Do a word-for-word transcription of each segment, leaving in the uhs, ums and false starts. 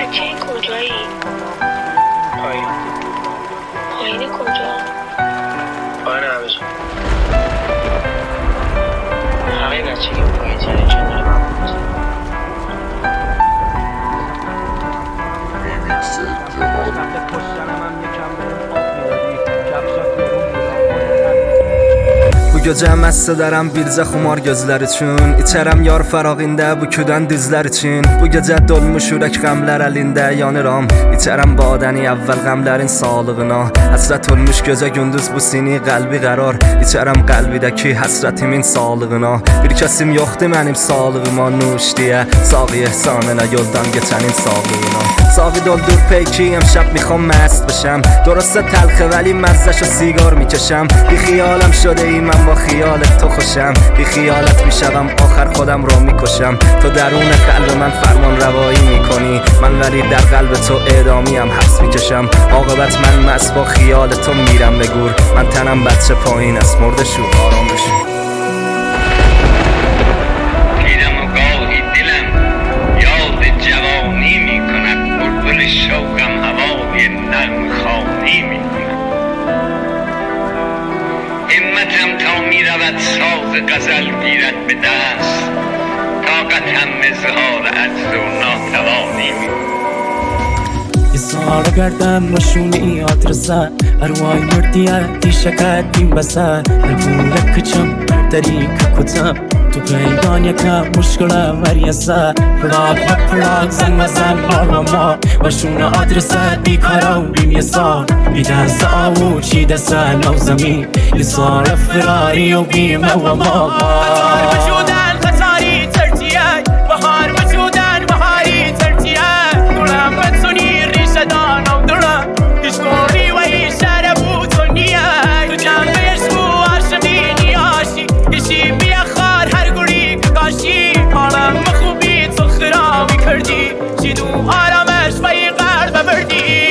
بچه کجایی؟ پایین. پایین کجا؟ پایین همه جا. همه بچه که پایین تره کنار من بود. Bu gecə məstə dərəm bircə xumar gözlər üçün İçərəm yar fərağində bu küdən dizlər üçün Bu gecə dolmuş ürək qəmlər əlində yanıram İçərəm badəni əvvəl qəmlərin sağlığına Həsrət olmuş gecə gündüz bu sini qəlbi qərar İçərəm qəlbidəki həsrətimin sağlığına Bir kəsim yoxdur mənim sağlığıma nuş deyə Sağı ehsanına yoldan geçənin sağlığına Sağı doldur peyki امشب میخوام مست بشم درسته تلخه ولی مزهشو سیگار میکشم بی خیالم شده ای من با خیالت تو خوشم بی خیالت میشوم آخر خودم رو میکشم تو درون قلب من فرمان روایی میکنی من ولی در قلب تو اعدامی هم حبس میکشم عاقبت من مست با خیال تو میرم به گور من تنم بچه پایین است مرده شو آرام بشو شوقم هوای نرم خانی می کند همتم تا می رود ساز غزل گیرد به دست طاقتم اظهار عجز و ناتوانی می کند İsara gerdem başuni atrasa Arvay murdiye dişeket bin basa Erbule kıçım tarik kutam تو پیدان یکم مشکله وریسه پلاک و پلاک زن و زن بار و ما و شون آدرسه بیکارا و بیم یه سال بی دست آو چی دست نو زمین یه سال فراری و بیمه و ما بهار وجودن خطاری ترتیه بهار وجودن بهاری ترتیه دولم بتونی ریشه دان و دولم هیچگوری و هیچ شرب و تونیه تو جنبش بو عاشقی نیاشی کشی بیا حالم خوبی تو خرابی کردی چی دو آرامش و این قلب بردی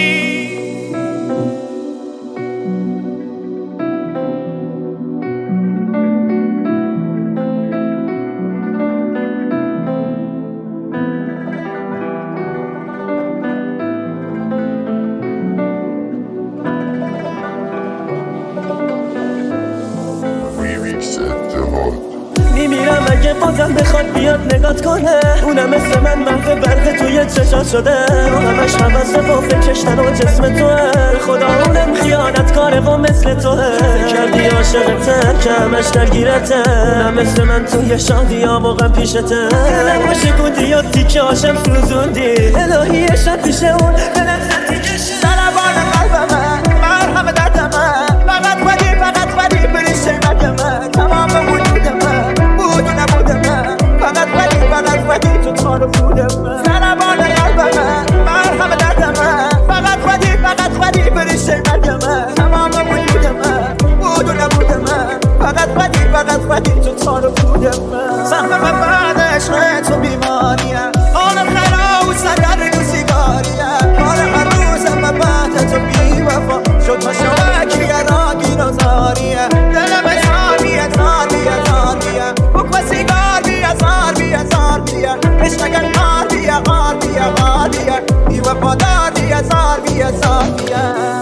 میمیرم اگه بازم بخواد بیاد نگات کنه اونم مثل من محو برق توی چشات شده همش حوضه و فکرش تنها جسم توه خدا اونم خیانت کاره و مثل توه کردی عاشقته که همش درگیرته اونم مثل من توی شادی ها واقعا پیشته دلم باشه گودی و تیکه هاشم سوزوندی الهی شب پیش اون دلم زدیکش سلبان قلب من مرهم درد من فقط بدی فقط بدی بریشه مرگ من تمام وجود من بود و نبود من فقط بدی فقط بدی تو تار بود من سلبان قلب من مرهم درد من فقط بدی فقط بدی بریشه مرگ من تمام وجود من بود و نبود من فقط بدی فقط بدی تو تار بود من سهم من بعد عشق تو بیماریه حال خرا و سگر و سیگاریه کار هر روزم من بعد تو بی وفا شد مشاکی راگی نزاریه دلم ازاریه زاریه زاریه بکو سیگار بیه زار بیه زار بیه عشق اگر غار بیه غار بیه غار بیه بی وفا دار بیه زار بیه زار بیه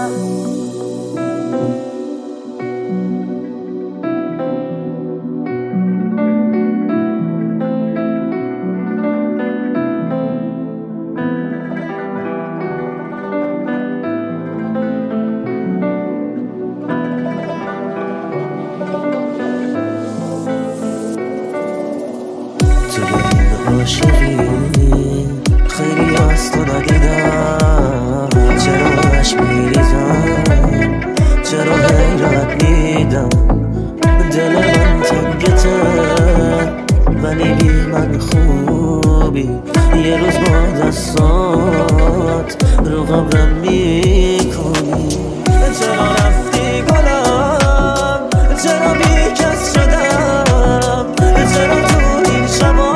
عاشقی خیلی از تو ندیدم چرا عشق میریزم چرا حیرت میدم دل من تنگته ولی بی من خوبی یه روز با دستات رو قبرم میکنی چرا رفتی گلم چرا بی کس شدم چرا تو این شبا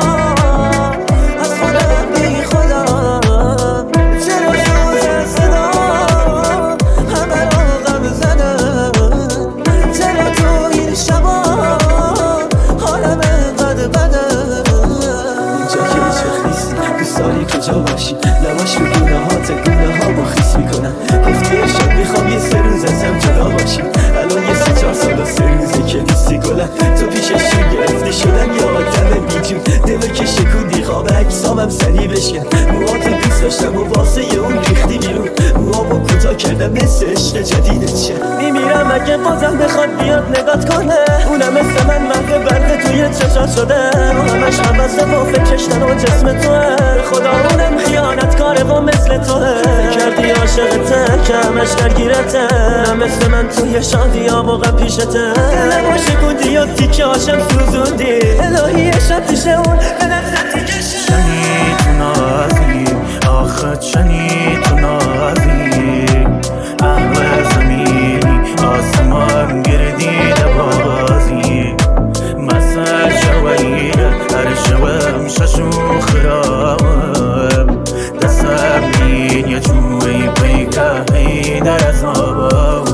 بشکن موهاتو دوست داشتم و واسه اون ریختی بیرون موهامو کوتاه کردم مثل عشق جدیدت چه میمیرم اگه بازم بخواد بیاد نگات کنه اونم مثل من محو برق توی چشات شده همش حوضه و فکرش تنها جسم توه خدا اونم خیانتکاره و مثل توه کردی عاشقته که همش درگیرته اونم مثل من توی شادی ها واقعا پیشته دلم رو شکوندی و تیکه هاشم سوزوندی الهی شب پیش اون به نفرتی کشم چنی تو نازی آخه چنی تو نازی اهل زمینی آسمان گردیده بازی مسر شویده هر شوم ششو خرام دستم این یه چوی پیکه هیده زابا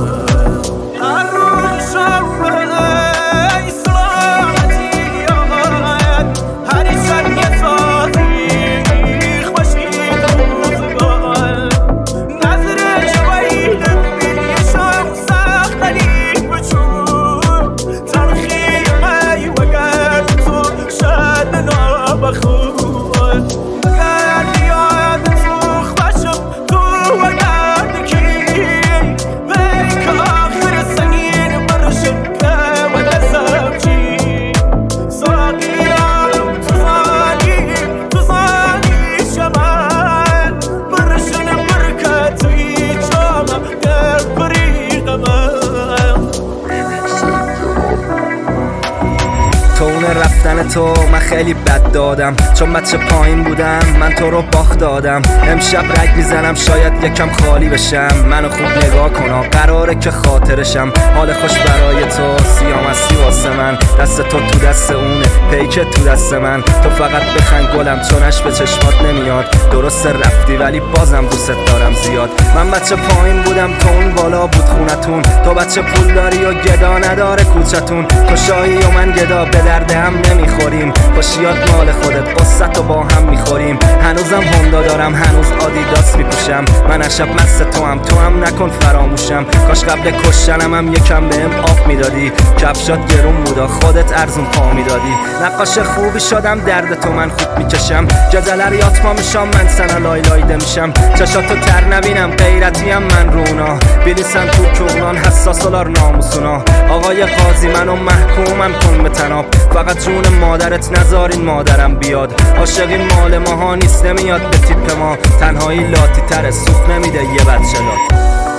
رفتن تو من خیلی بد دادم چون بچه پایین بودم من تو رو باخت دادم امشب رگ میزنم شاید یکم خالی بشم منو خوب نگاه کن قراره که خاطرشم حال خوش برای تو سیام هستی واسه من دست تو تو دست اونه پیکت تو دست من تو فقط بخند گلم چونش به چشمات نمیاد درست رفتی ولی بازم دوست دارم زیاد من بچه پایین بودم تو اون بالا بود خونتون تو بچه پول داری و گدا نداره کوچتون تو شاهی و من گدا به درد هم نمیخوریم خوشیات مال خودت قصت و با هم میخوریم هنوزم هوندا دارم هنوز آدیداس میپوشم من شب مست تو هم تو هم نکن فراموشم کاش قبل کشتنم هم یکم بهم آب میدادی کفشات گرون بودا خودت ارزون پا میدادی نقاش خوبی شدم درد تو من خوب میکشم جزل ریاض پا میشم من سنا لای لایده میشم چشاتو تر نبینم غیرتی هم من رونا بلیسم تو کغلان حساس دلار ناموسونا آقای قاضی منو محکومم کن به تناب فقط جون مادرت نذارین مادرم بیاد عاشقی مال ماها نیست نمیاد به تیپ ما تنهایی لاتی تره سوخ نمیده یه بچه لات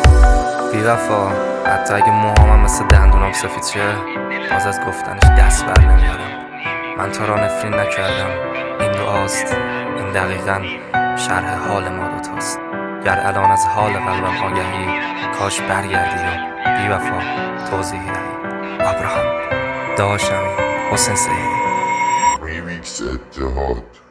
بی وفا حتی اگه موهامم مثل دندونام سفید شه باز از گفتنش دست بر نمیارم من تو را نفرین نکردم این دعاست این دقیقاً شرح حال ما دوتاست گر الان از حال قلبم آگهی کاش برگردی و بی وفا توضیحی دهی ابراهام داشمی حسین سیدی Remix اتحاد